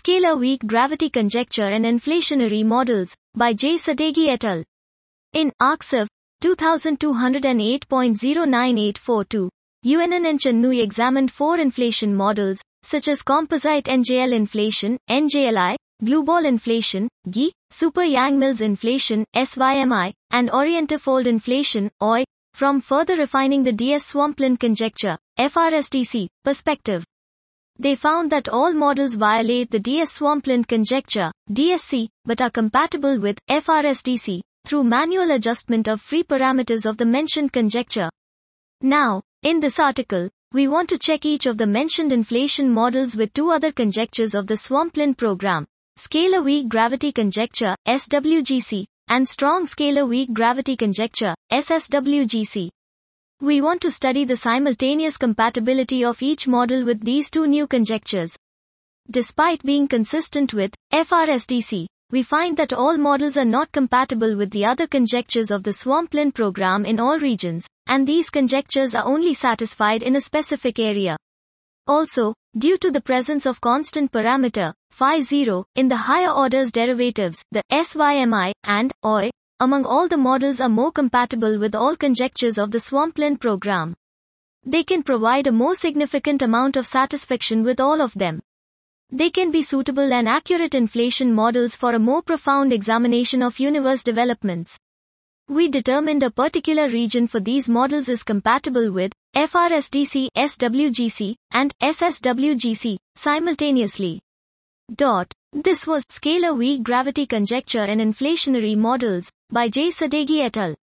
Scalar Weak Gravity Conjecture and Inflationary Models, by J. Sadeghi et al. In ArXiv 2208.09842, UNN and Channui examined 4 inflation models, such as composite NJL inflation, NJLI, glueball inflation, GI, super Yang-Mills inflation, SYMI, and Orientifold inflation, OI, from further refining the DS-Swampland conjecture, FRSDC, perspective. They found that all models violate the DS-Swampland conjecture, DSC, but are compatible with FRSDC through manual adjustment of free parameters of the mentioned conjecture. Now, in this article, we want to check each of the mentioned inflation models with 2 other conjectures of the Swampland program, Scalar Weak Gravity Conjecture, SWGC, and Strong Scalar Weak Gravity Conjecture, SSWGC. We want to study the simultaneous compatibility of each model with these 2 new conjectures. Despite being consistent with FRSDC, we find that all models are not compatible with the other conjectures of the Swampland program in all regions, and these conjectures are only satisfied in a specific area. Also, due to the presence of constant parameter, phi 0, in the higher orders derivatives, the SYMI and OI among all the models are more compatible with all conjectures of the Swampland program. They can provide a more significant amount of satisfaction with all of them. They can be suitable and accurate inflation models for a more profound examination of universe developments. We determined a particular region for these models is compatible with FRSDC, SWGC, and SSWGC simultaneously. This was Scalar Weak Gravity Conjecture and Inflationary Models, by J. Sadeghi et al.